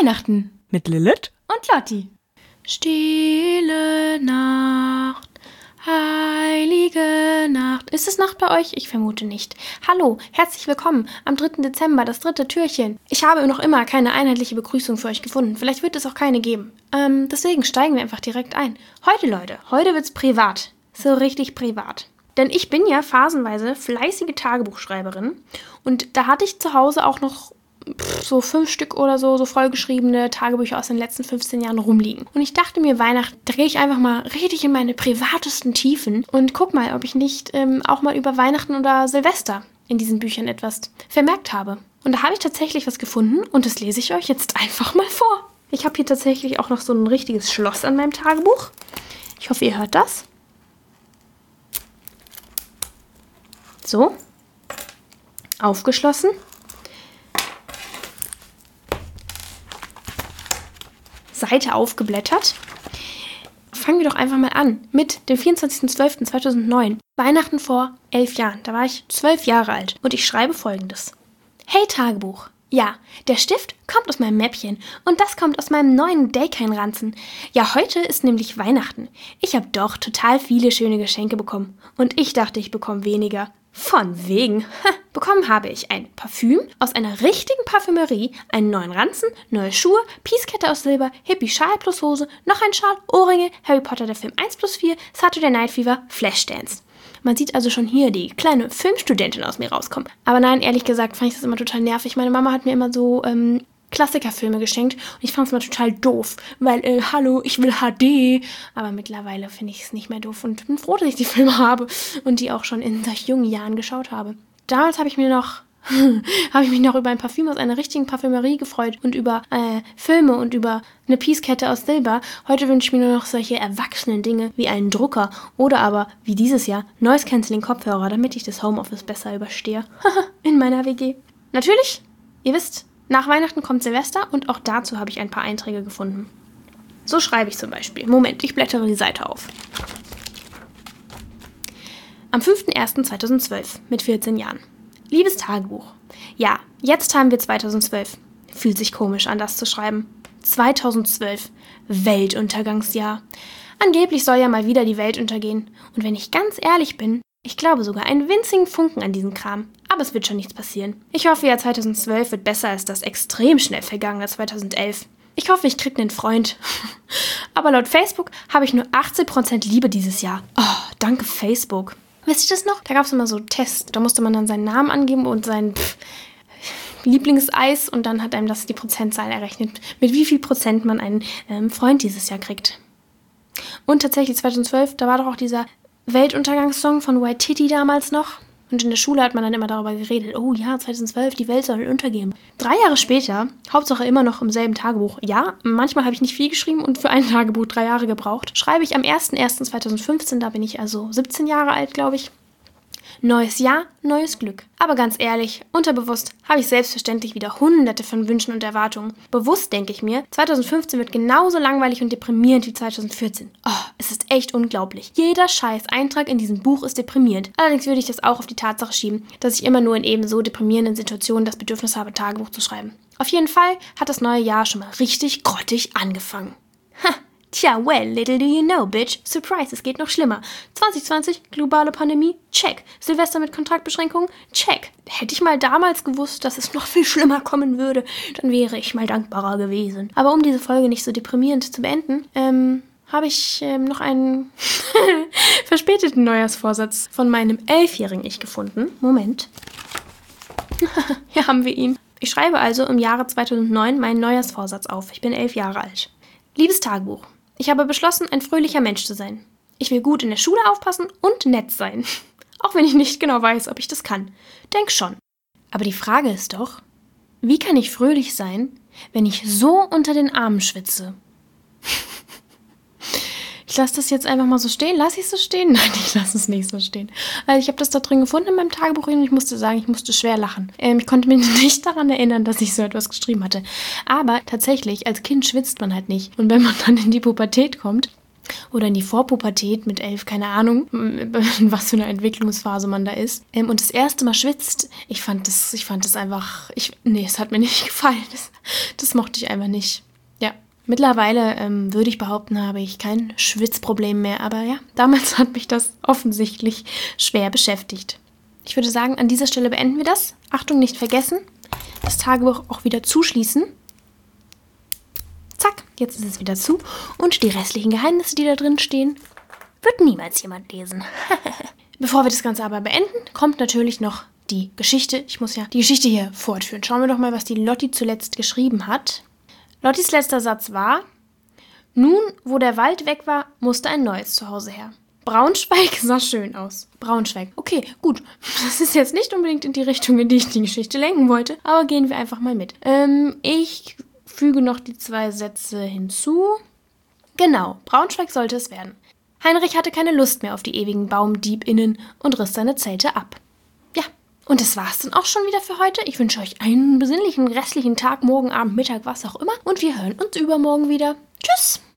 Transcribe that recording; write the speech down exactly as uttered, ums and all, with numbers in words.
Weihnachten mit Lilith und Lotti. Stille Nacht, heilige Nacht. Ist es Nacht bei euch? Ich vermute nicht. Hallo, herzlich willkommen am dritten Dezember, das dritte Türchen. Ich habe noch immer keine einheitliche Begrüßung für euch gefunden. Vielleicht wird es auch keine geben. Ähm, deswegen steigen wir einfach direkt ein. Heute, Leute, heute wird's privat. So richtig privat. Denn ich bin ja phasenweise fleißige Tagebuchschreiberin und da hatte ich zu Hause auch noch pff, so fünf Stück oder so, so vollgeschriebene Tagebücher aus den letzten fünfzehn Jahren rumliegen. Und ich dachte mir, Weihnachten, da gehe ich einfach mal richtig in meine privatesten Tiefen und guck mal, ob ich nicht ähm, auch mal über Weihnachten oder Silvester in diesen Büchern etwas vermerkt habe. Und da habe ich tatsächlich was gefunden und das lese ich euch jetzt einfach mal vor. Ich habe hier tatsächlich auch noch so ein richtiges Schloss an meinem Tagebuch. Ich hoffe, ihr hört das. So, aufgeschlossen. Seite aufgeblättert. Fangen wir doch einfach mal an mit dem vierundzwanzigsten zwölften zweitausendneun. Weihnachten vor elf Jahren. Da war ich zwölf Jahre alt und ich schreibe Folgendes. Hey Tagebuch. Ja, der Stift kommt aus meinem Mäppchen und das kommt aus meinem neuen Daykein-Ranzen. Ja, heute ist nämlich Weihnachten. Ich habe doch total viele schöne Geschenke bekommen und ich dachte, ich bekomme weniger. Von wegen. Ha, bekommen habe ich ein Parfüm aus einer richtigen Parfümerie, einen neuen Ranzen, neue Schuhe, Peace-Kette aus Silber, Hippie-Schal plus Hose, noch ein Schal, Ohrringe, Harry Potter der Film eins plus vier, Saturday Night Fever, Flashdance. Man sieht also schon hier die kleine Filmstudentin aus mir rauskommen. Aber nein, ehrlich gesagt fand ich das immer total nervig. Meine Mama hat mir immer so ähm, Klassikerfilme geschenkt und ich fand es immer total doof, weil, äh, hallo, ich will H D. Aber mittlerweile finde ich es nicht mehr doof und bin froh, dass ich die Filme habe und die auch schon in solch jungen Jahren geschaut habe. Damals habe ich mir noch, habe ich mich noch über ein Parfüm aus einer richtigen Parfümerie gefreut und über äh, Filme und über eine Peace-Kette aus Silber. Heute wünsche ich mir nur noch solche erwachsenen Dinge wie einen Drucker oder aber, wie dieses Jahr, Noise-Canceling-Kopfhörer, damit ich das Homeoffice besser überstehe. In meiner W G. Natürlich, ihr wisst, nach Weihnachten kommt Silvester und auch dazu habe ich ein paar Einträge gefunden. So schreibe ich zum Beispiel. Moment, ich blättere die Seite auf. Am fünften ersten zweitausendzwölf mit vierzehn Jahren. Liebes Tagebuch. Ja, jetzt haben wir zweitausendzwölf. Fühlt sich komisch an, das zu schreiben. zweitausendzwölf. Weltuntergangsjahr. Angeblich soll ja mal wieder die Welt untergehen. Und wenn ich ganz ehrlich bin, ich glaube sogar einen winzigen Funken an diesen Kram. Aber es wird schon nichts passieren. Ich hoffe, Jahr zweitausendzwölf wird besser als das extrem schnell vergangene zweitausendelf. Ich hoffe, ich kriege einen Freund. Aber laut Facebook habe ich nur achtzehn Prozent Liebe dieses Jahr. Oh, danke Facebook. Wisst ihr das noch? Da gab es immer so Tests. Da musste man dann seinen Namen angeben und sein pff, Lieblingseis und dann hat einem das die Prozentzahl errechnet, mit wie viel Prozent man einen ähm, Freund dieses Jahr kriegt. Und tatsächlich zweitausendzwölf, da war doch auch dieser Weltuntergangssong von White Titty damals noch. Und in der Schule hat man dann immer darüber geredet, oh ja, zweitausendzwölf, die Welt soll untergehen. Drei Jahre später, Hauptsache immer noch im selben Tagebuch. Ja, manchmal habe ich nicht viel geschrieben und für ein Tagebuch drei Jahre gebraucht. Schreibe ich am ersten ersten zweitausendfünfzehn, da bin ich also siebzehn Jahre alt, glaube ich. Neues Jahr, neues Glück. Aber ganz ehrlich, unterbewusst habe ich selbstverständlich wieder hunderte von Wünschen und Erwartungen. Bewusst denke ich mir, zweitausendfünfzehn wird genauso langweilig und deprimierend wie zweitausendvierzehn. Oh, es ist echt unglaublich. Jeder scheiß Eintrag in diesem Buch ist deprimierend. Allerdings würde ich das auch auf die Tatsache schieben, dass ich immer nur in eben so deprimierenden Situationen das Bedürfnis habe, Tagebuch zu schreiben. Auf jeden Fall hat das neue Jahr schon mal richtig grottig angefangen. Ha! Tja, well, little do you know, bitch. Surprise, es geht noch schlimmer. zwanzig zwanzig, globale Pandemie, check. Silvester mit Kontaktbeschränkungen, check. Hätte ich mal damals gewusst, dass es noch viel schlimmer kommen würde, dann wäre ich mal dankbarer gewesen. Aber um diese Folge nicht so deprimierend zu beenden, ähm, habe ich ähm, noch einen verspäteten Neujahrsvorsatz von meinem elfjährigen Ich gefunden. Moment. Hier haben wir ihn. Ich schreibe also im Jahre zweitausendneun meinen Neujahrsvorsatz auf. Ich bin elf Jahre alt. Liebes Tagebuch. Ich habe beschlossen, ein fröhlicher Mensch zu sein. Ich will gut in der Schule aufpassen und nett sein. Auch wenn ich nicht genau weiß, ob ich das kann. Denk schon. Aber die Frage ist doch, wie kann ich fröhlich sein, wenn ich so unter den Armen schwitze? Ich lasse das jetzt einfach mal so stehen. Lass ich es so stehen? Nein, ich lasse es nicht so stehen. Also ich habe das da drin gefunden in meinem Tagebuch und ich musste sagen, ich musste schwer lachen. Ähm, ich konnte mich nicht daran erinnern, dass ich so etwas geschrieben hatte. Aber tatsächlich, als Kind schwitzt man halt nicht. Und wenn man dann in die Pubertät kommt, Oder in die Vorpubertät mit elf, keine Ahnung, in was für eine Entwicklungsphase man da ist. Ähm, und das erste Mal schwitzt, ich fand das, ich fand das einfach, ich, nee, es hat mir nicht gefallen. Das, das mochte ich einfach nicht. Ja, mittlerweile ähm, würde ich behaupten, habe ich kein Schwitzproblem mehr. Aber ja, damals hat mich das offensichtlich schwer beschäftigt. Ich würde sagen, an dieser Stelle beenden wir das. Achtung, nicht vergessen, das Tagebuch auch wieder zuschließen. Zack, jetzt ist es wieder zu. Und die restlichen Geheimnisse, die da drin stehen, wird niemals jemand lesen. Bevor wir das Ganze aber beenden, kommt natürlich noch die Geschichte. Ich muss ja die Geschichte hier fortführen. Schauen wir doch mal, was die Lotti zuletzt geschrieben hat. Lottis letzter Satz war: Nun, wo der Wald weg war, musste ein neues Zuhause her. Braunschweig sah schön aus. Braunschweig. Okay, gut. Das ist jetzt nicht unbedingt in die Richtung, in die ich die Geschichte lenken wollte, aber gehen wir einfach mal mit. Ähm, ich füge noch die zwei Sätze hinzu. Genau, Braunschweig sollte es werden. Heinrich hatte keine Lust mehr auf die ewigen BaumdiebInnen und riss seine Zelte ab. Ja, und das war's dann auch schon wieder für heute. Ich wünsche euch einen besinnlichen restlichen Tag, morgen, Abend, Mittag, was auch immer. Und wir hören uns übermorgen wieder. Tschüss!